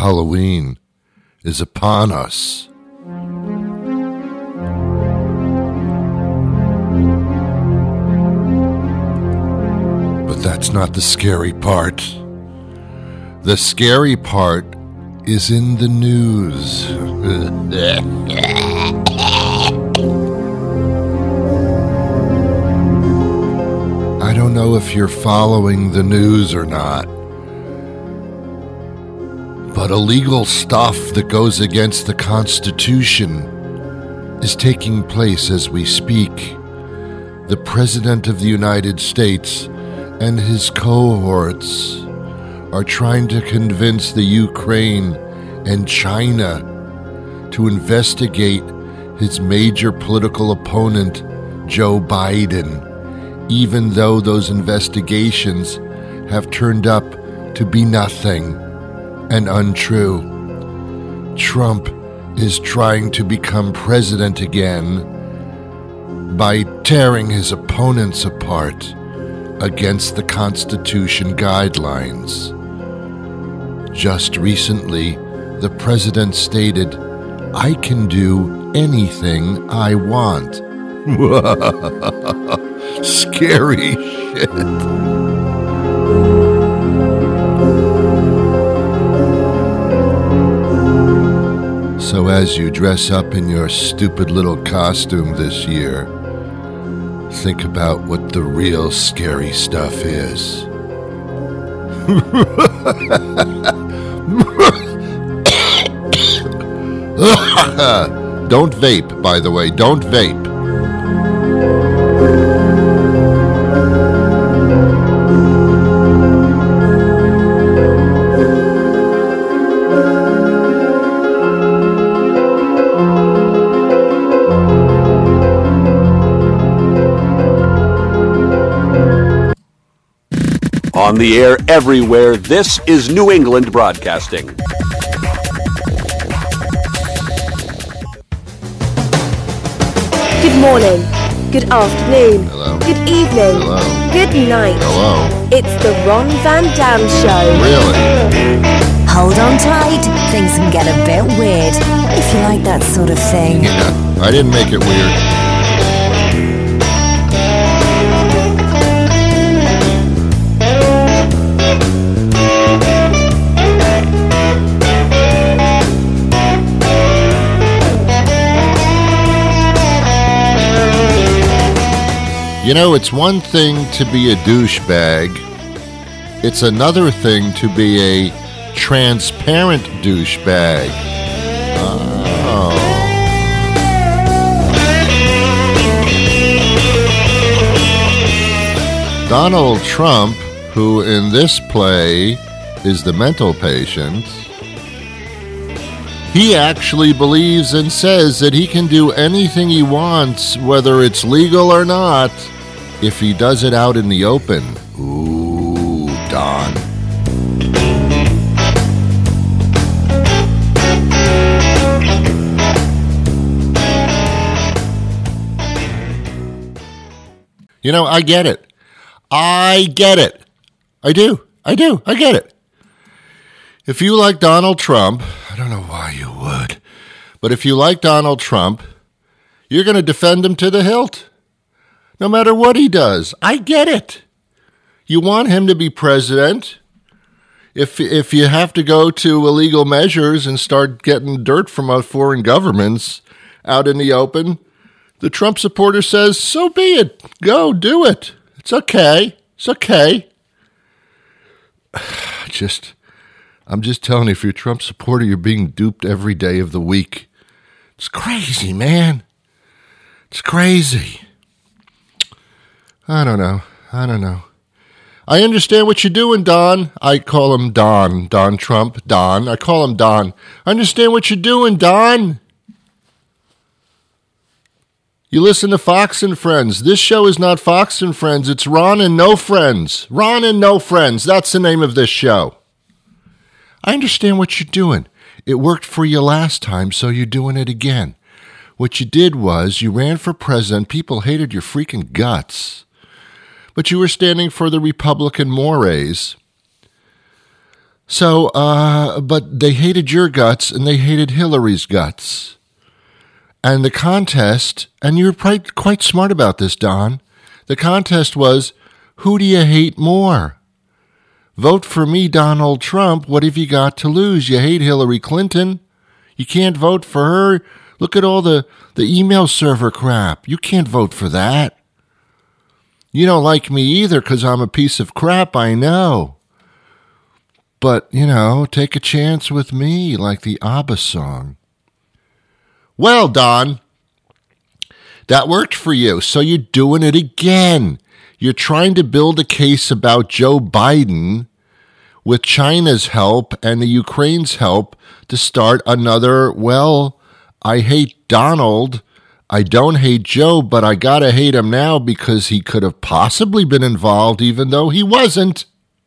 Halloween is upon us. But that's not the scary part. The scary part is in the news. I don't know if you're following the news or not, but illegal stuff that goes against the Constitution is taking place as we speak. The President of the United States and his cohorts are trying to convince the Ukraine and China to investigate his major political opponent, Joe Biden, even though those investigations have turned up to be nothing and untrue. Trump is trying to become president again by tearing his opponents apart against the Constitution guidelines. Just recently, the president stated, "I can do anything I want." Scary shit. So as you dress up in your stupid little costume this year, think about what the real scary stuff is. Don't vape, by the way. Don't vape. On the air everywhere, this is New England Broadcasting. Good morning, good afternoon, Hello. good evening, Hello. good night. Hello. It's the Ron Van Dam Show. Really? Hold on tight, things can get a bit weird, if you like that sort of thing. Yeah, I didn't make it weird. You know, it's one thing to be a douchebag. It's another thing to be a transparent douchebag. Oh. Donald Trump, who in this play is the mental patient, he actually believes and says that he can do anything he wants, whether it's legal or not, if he does it out in the open. Ooh, Don. You know, I get it. I get it. I do. I get it. If you like Donald Trump, I don't know why you would, but if you like Donald Trump, you're going to defend him to the hilt, no matter what he does. I get it. You want him to be president. If you have to go to illegal measures and start getting dirt from foreign governments out in the open, the Trump supporter says, so be it. Go, do it. It's okay. It's okay. I'm just telling you, if you're a Trump supporter, you're being duped every day of the week. It's crazy, man. It's crazy. I don't know. I understand what you're doing, Don. I call him Don. Don Trump. Don. I call him Don. I understand what you're doing, Don. You listen to Fox and Friends. This show is not Fox and Friends. It's Ron and No Friends. Ron and No Friends. That's the name of this show. I understand what you're doing. It worked for you last time, so you're doing it again. What you did was you ran for president. People hated your freaking guts. But you were standing for the Republican mores. So, but they hated your guts and they hated Hillary's guts. And the contest, and you're quite smart about this, Don, the contest was, who do you hate more? Vote for me, Donald Trump. What have you got to lose? You hate Hillary Clinton. You can't vote for her. Look at all the email server crap. You can't vote for that. You don't like me either because I'm a piece of crap, I know. But, take a chance with me, like the ABBA song. Well, Don, that worked for you, so you're doing it again. You're trying to build a case about Joe Biden with China's help and the Ukraine's help to start another, well, I hate Donald. I don't hate Joe, but I gotta hate him now because he could have possibly been involved even though he wasn't.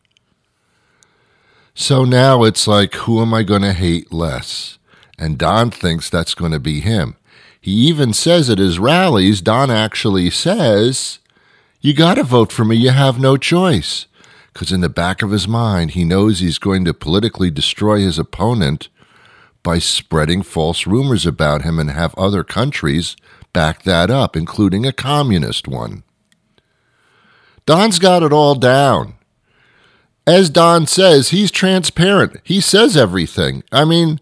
So now it's like, who am I going to hate less? And Don thinks that's going to be him. He even says at his rallies, Don actually says, you got to vote for me. You have no choice. Because in the back of his mind, he knows he's going to politically destroy his opponent by spreading false rumors about him and have other countries back that up, including a communist one. Don's got it all down. As Don says, he's transparent. He says everything. I mean,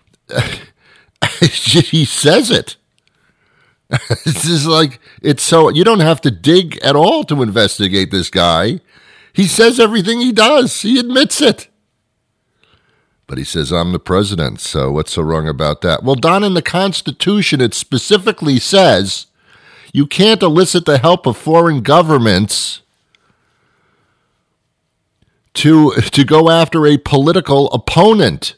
he says it. This is like, it's so, you don't have to dig at all to investigate this guy. He says everything he does. He admits it. But he says, I'm the president, so what's so wrong about that? Well, Don, in the Constitution, it specifically says you can't elicit the help of foreign governments to go after a political opponent.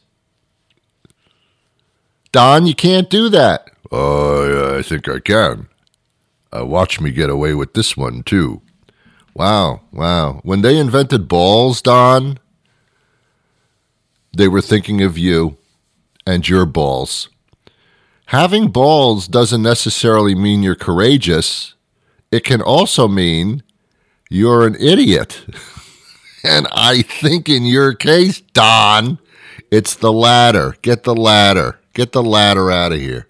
Don, you can't do that. Oh, I think I can. Watch me get away with this one, too. Wow. When they invented balls, Don, they were thinking of you and your balls. Having balls doesn't necessarily mean you're courageous. It can also mean you're an idiot. And I think in your case, Don, it's the latter. Get the ladder. Get the ladder out of here.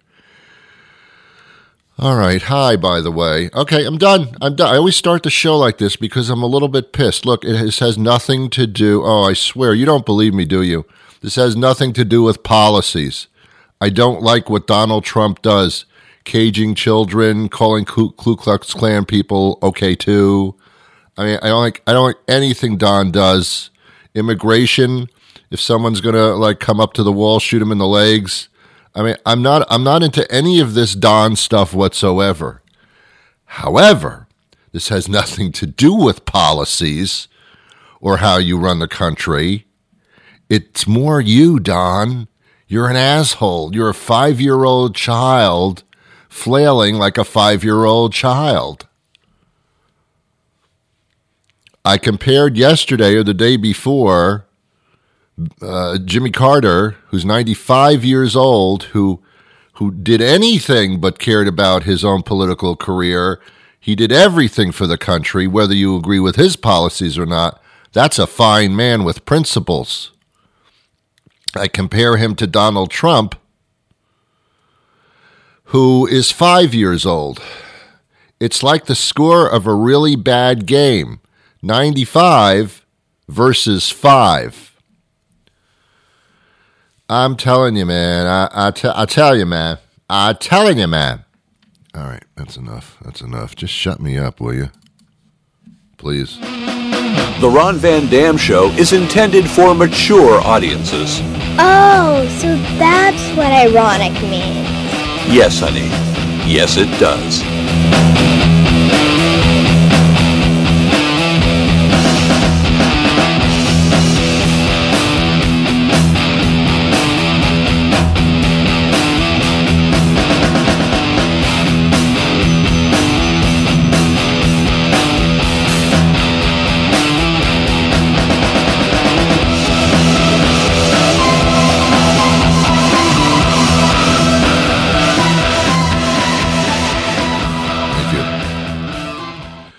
All right. Hi, by the way. Okay, I'm done. I always start the show like this because I'm a little bit pissed. Look, this has nothing to do. Oh, I swear, you don't believe me, do you? This has nothing to do with policies. I don't like what Donald Trump does. Caging children, calling Ku Klux Klan people okay too. I mean, I don't like anything Don does. Immigration, if someone's gonna come up to the wall, shoot him in the legs. I mean, I'm not into any of this Don stuff whatsoever. However, this has nothing to do with policies or how you run the country. It's more you, Don. You're an asshole. You're a 5-year-old child flailing like a 5-year-old child. I compared yesterday or the day before Jimmy Carter, who's 95 years old, who did anything but cared about his own political career. He did everything for the country, whether you agree with his policies or not. That's a fine man with principles. I compare him to Donald Trump, who is 5 years old. It's like the score of a really bad game. 95 versus 5. I'm telling you, man. I tell you, man. I'm telling you, man. All right, that's enough. That's enough. Just shut me up, will you? Please. The Ron Van Dam Show is intended for mature audiences. Oh, so that's what ironic means. Yes, honey. Yes, it does.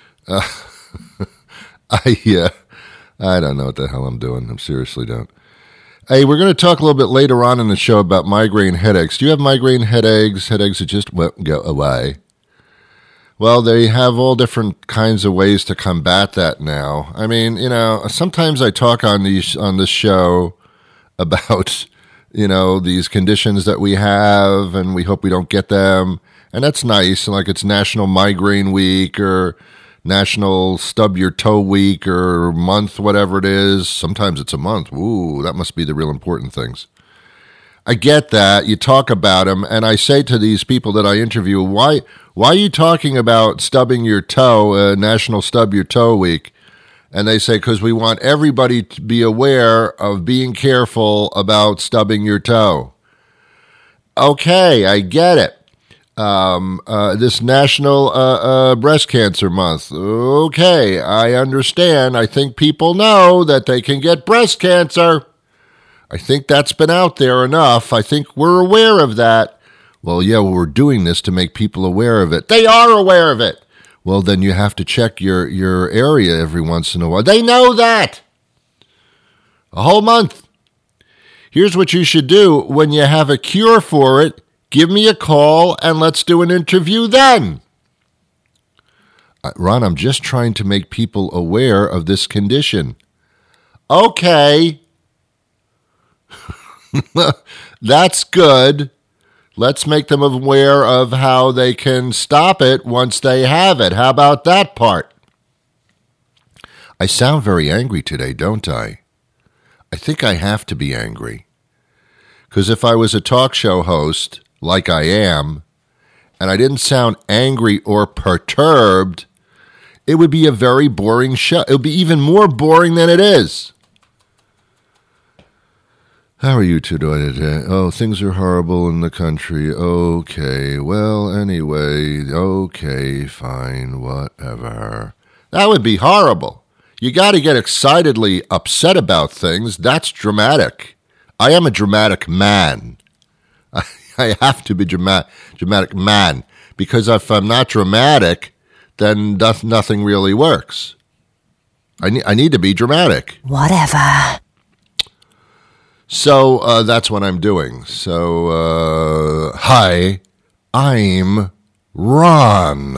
I don't know what the hell I'm doing. I seriously don't. Hey, we're going to talk a little bit later on in the show about migraine headaches. Do you have migraine headaches? Headaches that just won't go away? Well, they have all different kinds of ways to combat that now. I mean, sometimes I talk on this show about, these conditions that we have, and we hope we don't get them. And that's nice, like it's National Migraine Week or National Stub Your Toe Week or month, whatever it is. Sometimes it's a month. Ooh, that must be the real important things. I get that. You talk about them, and I say to these people that I interview, why are you talking about stubbing your toe, National Stub Your Toe Week? And they say, because we want everybody to be aware of being careful about stubbing your toe. Okay, I get it. This National Breast Cancer Month. Okay, I understand. I think people know that they can get breast cancer. I think that's been out there enough. I think we're aware of that. Well, yeah, we're doing this to make people aware of it. They are aware of it. Well, then you have to check your area every once in a while. They know that. A whole month. Here's what you should do when you have a cure for it. Give me a call and let's do an interview then. Ron, I'm just trying to make people aware of this condition. Okay. That's good. Let's make them aware of how they can stop it once they have it. How about that part? I sound very angry today, don't I? I think I have to be angry. Because if I was a talk show host, like I am, and I didn't sound angry or perturbed, it would be a very boring show. It would be even more boring than it is. How are you two doing today? Oh, things are horrible in the country. Okay, well, anyway, okay, fine, whatever. That would be horrible. You got to get excitedly upset about things. That's dramatic. I am a dramatic man. I have to be dramatic man, because if I'm not dramatic, then nothing really works. I need to be dramatic. Whatever. So that's what I'm doing. So, hi, I'm Ron.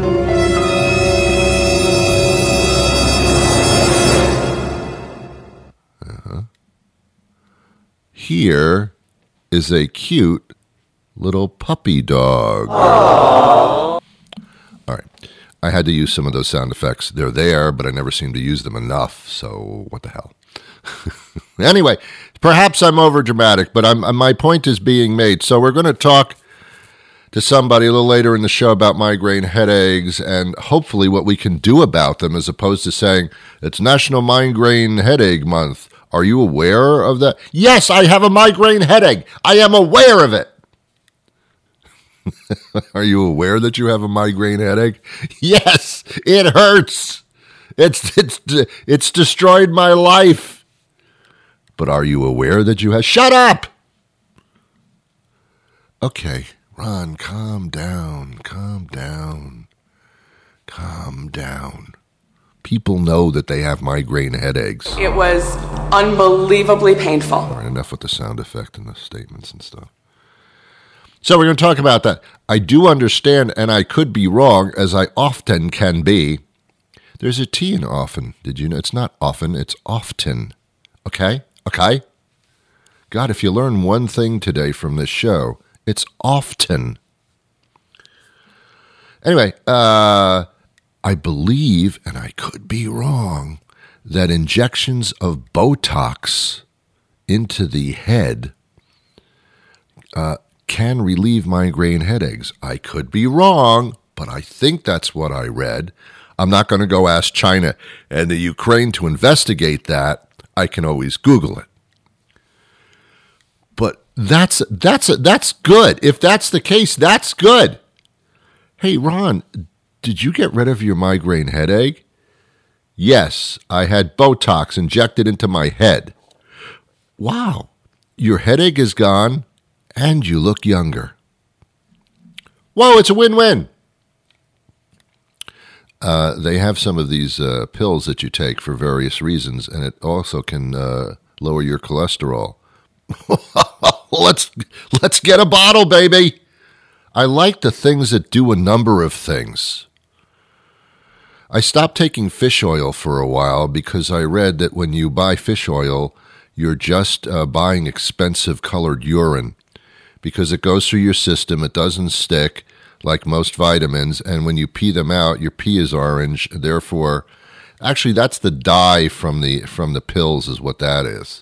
Here is a cute little puppy dog. Aww. All right. I had to use some of those sound effects. They're there, but I never seem to use them enough, so what the hell. Anyway, perhaps I'm overdramatic, but my point is being made. So we're going to talk to somebody a little later in the show about migraine headaches and hopefully what we can do about them, as opposed to saying it's National Migraine Headache Month. Are you aware of that? Yes, I have a migraine headache. I am aware of it. Are you aware that you have a migraine headache? Yes, it hurts. It's destroyed my life. But are you aware that you have... Shut up! Okay, Ron, calm down. People know that they have migraine headaches. It was unbelievably painful. All right, enough with the sound effect and the statements and stuff. So we're going to talk about that. I do understand, and I could be wrong, as I often can be. There's a T in often. Did you know? It's not often, it's often. Okay? God, if you learn one thing today from this show, it's often. Anyway, I believe, and I could be wrong, that injections of Botox into the head can relieve migraine headaches. I could be wrong, but I think that's what I read. I'm not going to go ask China and the Ukraine to investigate that. I can always Google it. But that's good. If that's the case, that's good. Hey, Ron, did you get rid of your migraine headache? Yes, I had Botox injected into my head. Wow, your headache is gone and you look younger. Whoa, it's a win-win. They have some of these pills that you take for various reasons, and it also can lower your cholesterol. Let's get a bottle, baby. I like the things that do a number of things. I stopped taking fish oil for a while because I read that when you buy fish oil, you're just buying expensive colored urine because it goes through your system. It doesn't stick like most vitamins, and when you pee them out, your pee is orange. Therefore, actually, that's the dye from the pills is what that is.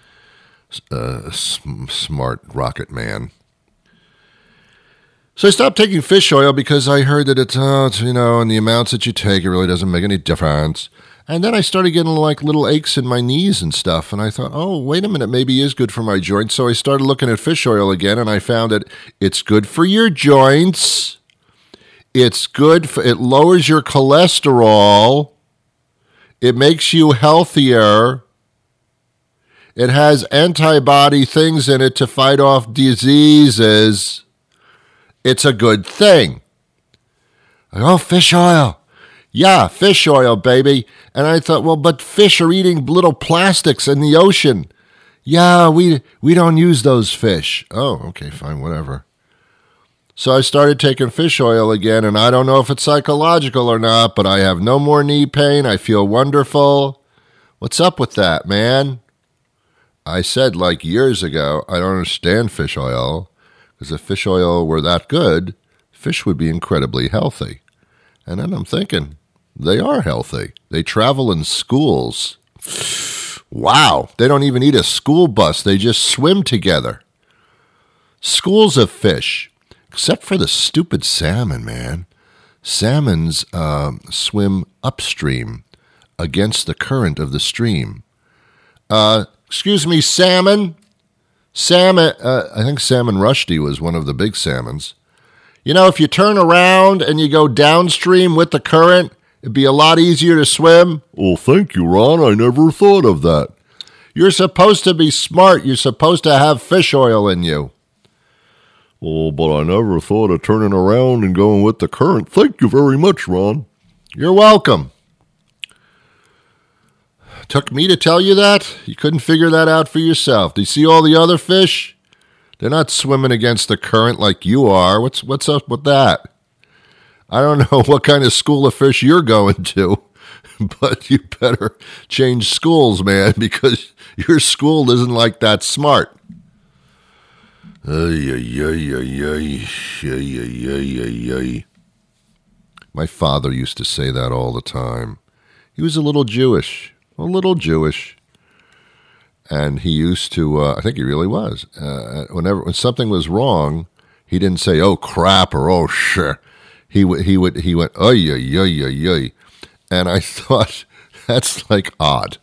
Smart rocket man. So I stopped taking fish oil because I heard that it's, in the amounts that you take, it really doesn't make any difference. And then I started getting like little aches in my knees and stuff. And I thought, oh, wait a minute, maybe it is good for my joints. So I started looking at fish oil again, and I found that it's good for your joints. It's good it lowers your cholesterol. It makes you healthier. It has antibody things in it to fight off diseases. It's a good thing. Oh, fish oil. Yeah, fish oil, baby. And I thought, well, but fish are eating little plastics in the ocean. Yeah, we don't use those fish. Oh, okay, fine, whatever. So I started taking fish oil again, and I don't know if it's psychological or not, but I have no more knee pain. I feel wonderful. What's up with that, man? I said like years ago, I don't understand fish oil. Because if fish oil were that good, fish would be incredibly healthy. And then I'm thinking, they are healthy. They travel in schools. Wow, they don't even need a school bus. They just swim together. Schools of fish, except for the stupid salmon, man. Salmons swim upstream against the current of the stream. Excuse me, salmon? Salmon, I think Salmon Rushdie was one of the big salmons. If you turn around and you go downstream with the current, it'd be a lot easier to swim. Well, thank you, Ron. I never thought of that. You're supposed to be smart. You're supposed to have fish oil in you. Oh, but I never thought of turning around and going with the current. Thank you very much, Ron. You're welcome. Took me to tell you that? You couldn't figure that out for yourself. Do you see all the other fish? They're not swimming against the current like you are. What's up with that? I don't know what kind of school of fish you're going to, but you better change schools, man, because your school isn't like that smart. My father used to say that all the time. He was a little Jewish. And he used to, I think he really was, when something was wrong, he didn't say, oh, crap, or oh, shit. He went, oy. And I thought, that's like odd.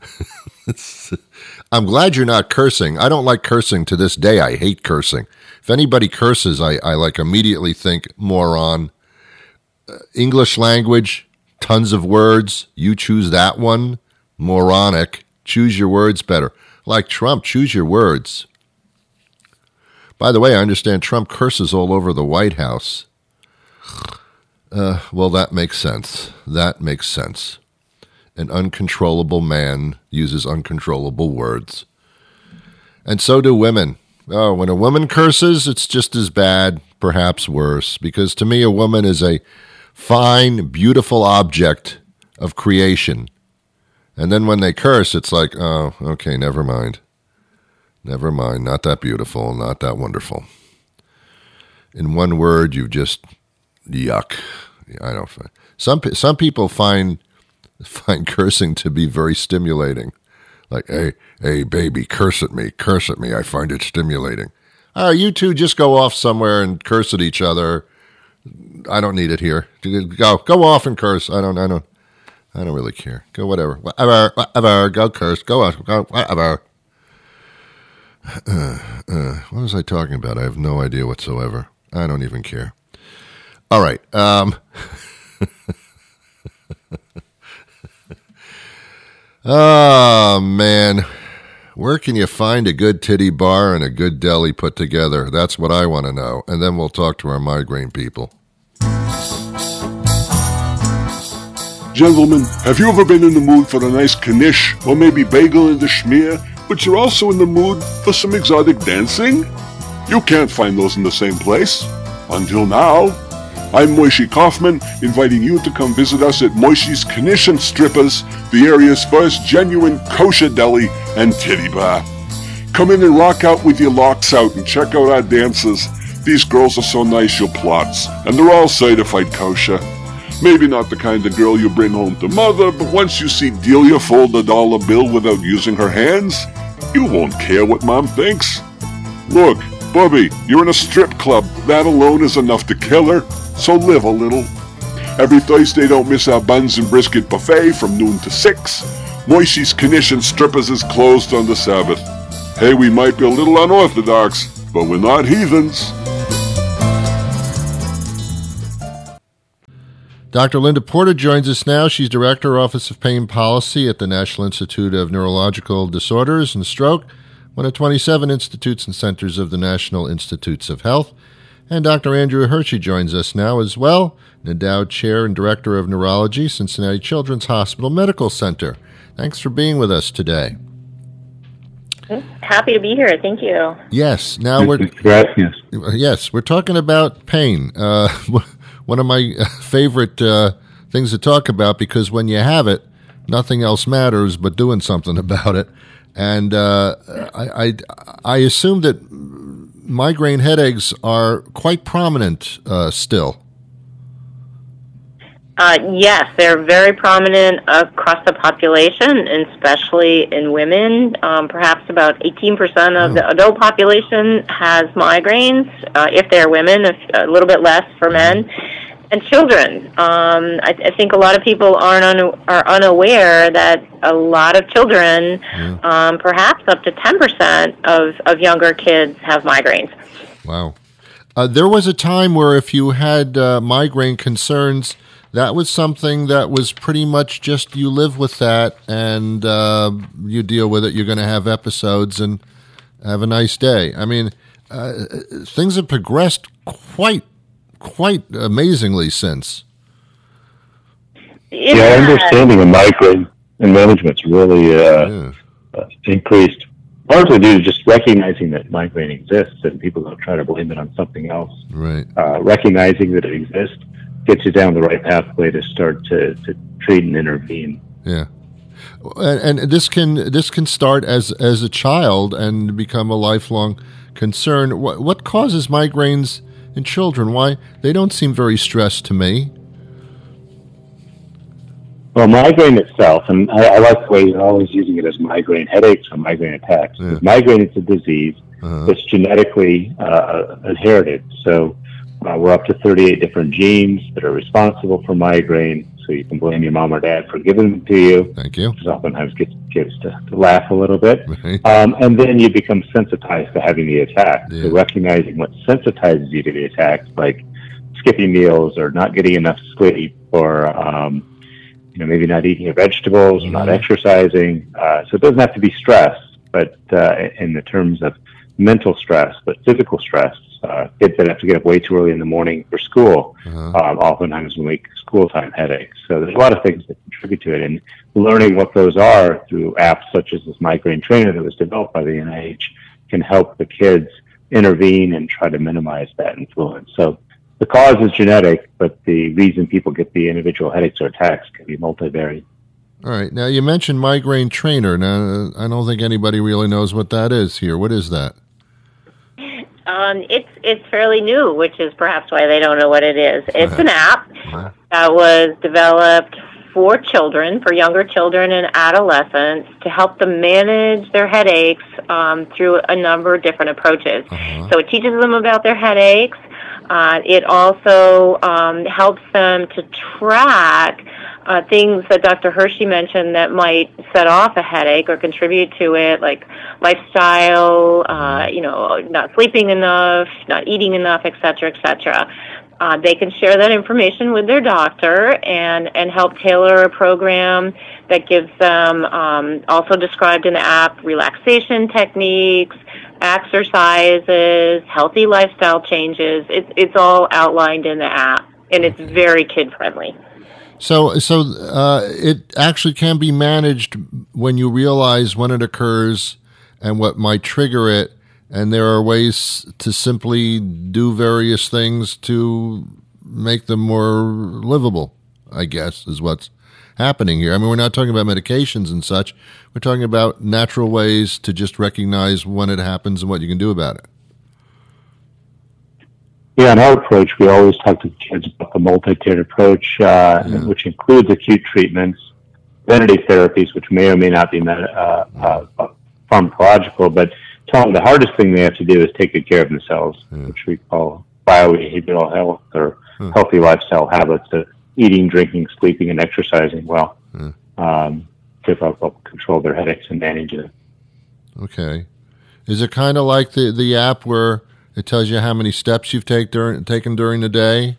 I'm glad you're not cursing. I don't like cursing to this day. I hate cursing. If anybody curses, I like immediately think moron. English language, tons of words. You choose that one. Moronic. Choose your words better. Like Trump, choose your words. By the way, I understand Trump curses all over the White House. Well, that makes sense. An uncontrollable man uses uncontrollable words. And so do women. Oh, when a woman curses, it's just as bad, perhaps worse, because to me a woman is a fine, beautiful object of creation. And then when they curse, it's like, oh, okay, never mind. Not that beautiful, not that wonderful. In one word, you just, yuck. I don't find. Some people find cursing to be very stimulating. Like, hey, baby, curse at me. I find it stimulating. You two just go off somewhere and curse at each other. I don't need it here. Go off and curse. I don't really care. Go whatever. Whatever. Go curse. Go whatever. What was I talking about? I have no idea whatsoever. I don't even care. All right. Oh, man. Where can you find a good titty bar and a good deli put together? That's what I want to know. And then we'll talk to our migraine people. Gentlemen, have you ever been in the mood for a nice knish or maybe bagel in the schmear? but you're also in the mood for some exotic dancing? You can't find those in the same place. Until now. I'm Moishi Kaufman, inviting you to come visit us at Moishi's Knishan Strippers, the area's first genuine kosher deli and titty bar. Come in and rock out with your locks out and check out our dances. These girls are so nice you'll plots, and they're all certified kosher. Maybe not the kind of girl you bring home to mother, but once you see Delia fold a dollar bill without using her hands, you won't care what mom thinks. Look, Bubby, you're in a strip club. That alone is enough to kill her. So live a little. Every Thursday, don't miss our buns and brisket buffet from noon to 6. Moishi's Knishan Strippers is closed on the Sabbath. Hey, we might be a little unorthodox, but we're not heathens. Dr. Linda Porter joins us now. She's Director, Office of Pain Policy at the National Institute of Neurological Disorders and Stroke, one of 27 institutes and centers of the National Institutes of Health. And Dr. Andrew Hershey joins us now as well, endowed Chair and Director of Neurology, Cincinnati Children's Hospital Medical Center. Thanks for being with us today. Happy to be here. Thank you. Yes. Now we're talking about pain. One of my favorite things to talk about, because when you have it, nothing else matters but doing something about it. And I assume that migraine headaches are quite prominent still. Yes, they're very prominent across the population, and especially in women. Perhaps about 18% of the adult population has migraines, if they're women, a little bit less for men. And children. I think a lot of people are unaware that a lot of children, perhaps up to 10% of younger kids have migraines. Wow. There was a time where if you had migraine concerns, that was something that was pretty much just you live with that and you deal with it. You're going to have episodes and have a nice day. I mean, things have progressed quite amazingly since. Yeah, understanding of migraine and management's really increased, largely due to just recognizing that migraine exists and people don't try to blame it on something else. Right. Recognizing that it exists gets you down the right pathway to start to treat and intervene. Yeah. And this can start as a child and become a lifelong concern. What causes migraines in children? Why? They don't seem very stressed to me. Well, migraine itself, and I like the way you're always using it as migraine headaches or migraine attacks. Yeah. Migraine is a disease that's genetically inherited. So we're up to 38 different genes that are responsible for migraine. So you can blame your mom or dad for giving them to you. Thank you. Which oftentimes gets kids to laugh a little bit. Right. And then you become sensitized to having the attack. Yeah. So recognizing what sensitizes you to the attacks, like skipping meals or not getting enough sleep or maybe not eating your vegetables or not exercising. So it doesn't have to be stress, but in the terms of mental stress, but physical stress. Kids that have to get up way too early in the morning for school, oftentimes will make school time headaches. So there's a lot of things that contribute to it, and learning what those are through apps such as this Migraine Trainer that was developed by the NIH can help the kids intervene and try to minimize that influence. So the cause is genetic, but the reason people get the individual headaches or attacks can be multivariate. All right. Now, you mentioned Migraine Trainer. Now, I don't think anybody really knows what that is here. What is that? It's fairly new, which is perhaps why they don't know what it is. It's an app that was developed for children, for younger children and adolescents, to help them manage their headaches through a number of different approaches. So it teaches them about their headaches. It also helps them to track things that Dr. Hershey mentioned that might set off a headache or contribute to it, like lifestyle, not sleeping enough, not eating enough, et cetera, et cetera. They can share that information with their doctor and help tailor a program that gives them, also described in the app, relaxation techniques, exercises, healthy lifestyle changes. It's all outlined in the app, and it's very kid-friendly. So it actually can be managed when you realize when it occurs and what might trigger it. And there are ways to simply do various things to make them more livable, I guess, is what's happening here. I mean, we're not talking about medications and such. We're talking about natural ways to just recognize when it happens and what you can do about it. Yeah, in our approach, we always talk to kids about the multi-tiered approach, which includes acute treatments, preventative therapies, which may or may not be pharmacological, but tell them the hardest thing they have to do is take good care of themselves, which we call biobehavioral health or healthy lifestyle habits of eating, drinking, sleeping, and exercising well to help control their headaches and manage it. Okay. Is it kind of like the app where it tells you how many steps you've taken during the day?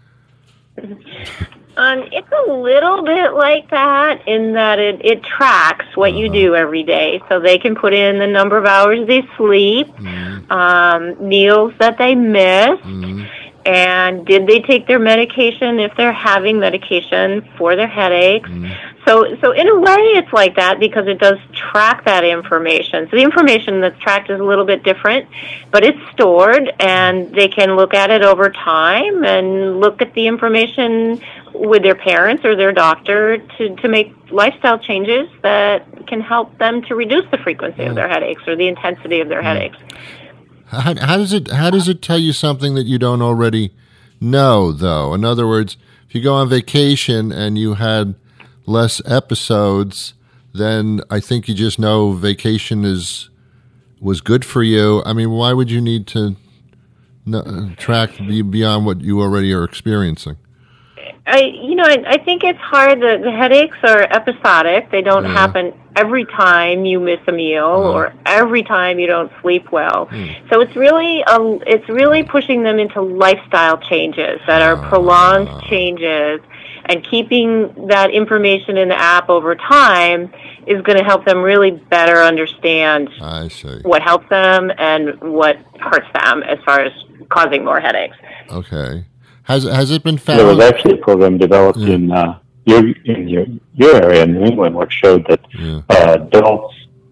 It's a little bit like that in that it tracks what you do every day. So they can put in the number of hours they sleep, meals that they missed, and did they take their medication if they're having medication for their headaches. So in a way it's like that because it does track that information. So the information that's tracked is a little bit different, but it's stored and they can look at it over time and look at the information with their parents or their doctor to make lifestyle changes that can help them to reduce the frequency of their headaches or the intensity of their headaches. How does it tell you something that you don't already know, though? In other words, if you go on vacation and you had less episodes, then I think you just know vacation was good for you. I mean, why would you need to track beyond what you already are experiencing? I think it's hard. The headaches are episodic. They don't happen every time you miss a meal or every time you don't sleep well. So it's really pushing them into lifestyle changes that are prolonged changes, and keeping that information in the app over time is going to help them really better understand what helps them and what hurts them as far as causing more headaches. Okay. Has it been found? There was actually a program developed in your area in New England where it showed that adults,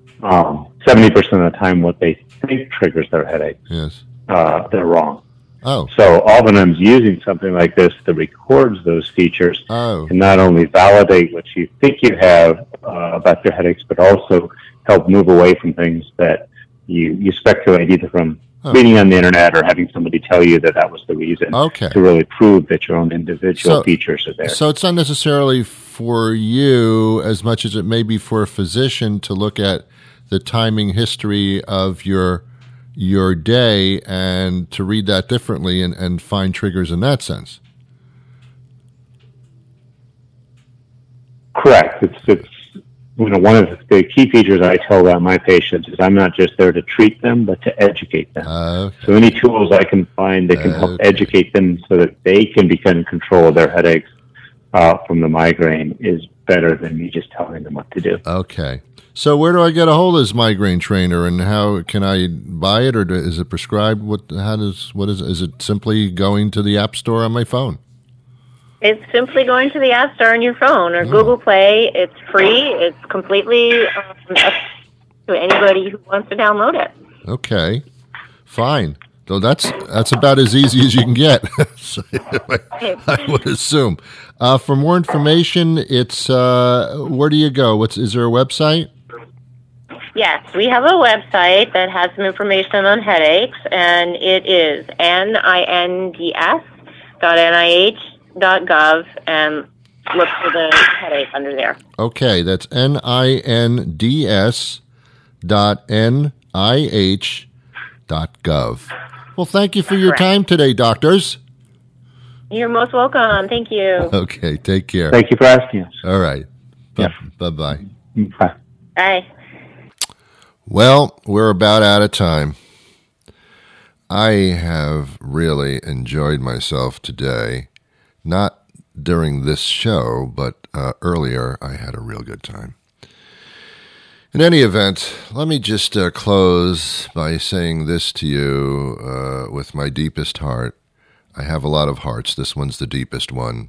70% of the time what they think triggers their headache, they're wrong. Oh. So Albanum's using something like this that records those features and not only validate what you think you have about your headaches, but also help move away from things that you speculate either from reading on the internet or having somebody tell you that was the reason to really prove that your own individual features are there. So it's not necessarily for you as much as it may be for a physician to look at the timing history of your day and to read that differently and find triggers in that sense. Correct. It's one of the key features I tell about my patients is I'm not just there to treat them, but to educate them. So any tools I can find that can help educate them so that they can become in control of their headaches from the migraine is better than me just telling them what to do. Okay. So where do I get a hold of this migraine trainer, and how can I buy it, or is it prescribed? Is it simply going to the App Store on my phone? It's simply going to the App Store on your phone or Google Play. It's free. It's completely up to anybody who wants to download it. Okay, fine. So that's about as easy as you can get. I would assume. For more information, it's where do you go? Is there a website? Yes, we have a website that has some information on headaches, and it is ninds.nih.gov, and look for the headache under there. Okay, that's ninds.nih.gov. Well, thank you for your time today, doctors. You're most welcome. Thank you. Okay, take care. Thank you for asking us. All right. Bye-bye. Bye. Bye. Well, we're about out of time. I have really enjoyed myself today. Not during this show, but earlier I had a real good time. In any event, let me just close by saying this to you with my deepest heart. I have a lot of hearts. This one's the deepest one.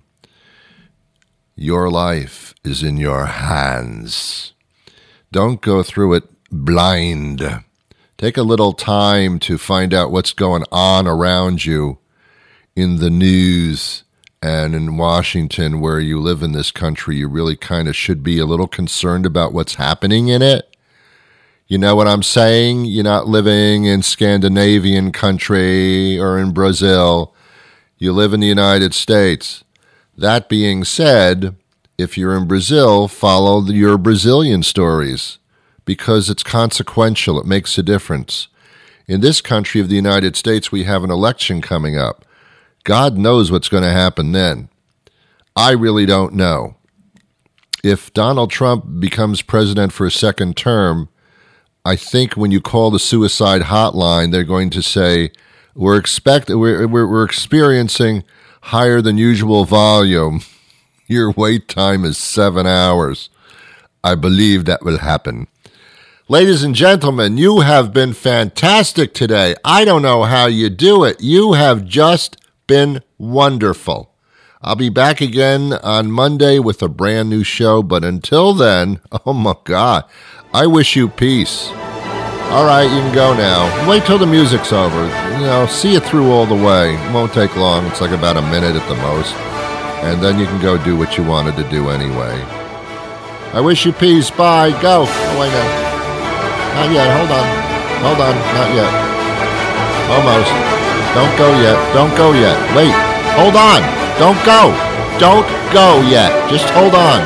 Your life is in your hands. Don't go through it blind. Take a little time to find out what's going on around you in the news and in Washington, where you live in this country. You really kind of should be a little concerned about what's happening in it. You know what I'm saying? You're not living in Scandinavian country or in Brazil. You live in the United States. That being said, if you're in Brazil, follow your Brazilian stories because it's consequential. It makes a difference. In this country of the United States, we have an election coming up. God knows what's going to happen then. I really don't know. If Donald Trump becomes president for a second term, I think when you call the suicide hotline, they're going to say, we're experiencing higher than usual volume. Your wait time is 7 hours. I believe that will happen. Ladies and gentlemen, you have been fantastic today. I don't know how you do it. You have just been wonderful. I'll be back again on Monday with a brand new show, but until then, oh my God, I wish you peace. All right, you can go now. Wait till the music's over. See it through all the way. It won't take long. It's like about a minute at the most. And then you can go do what you wanted to do anyway. I wish you peace. Bye. Go. Oh, wait, no. Not yet. Hold on. Not yet. Almost. Don't go yet. Don't go yet. Wait. Hold on. Don't go. Don't go yet. Just hold on.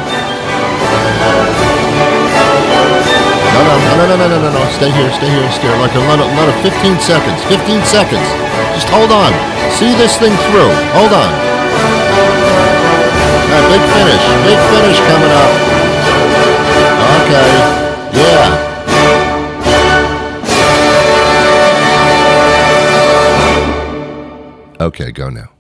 No. Stay here. Like another 15 seconds. 15 seconds. Just hold on. See this thing through. Hold on. All right, big finish coming up. Okay. Yeah. Okay, go now.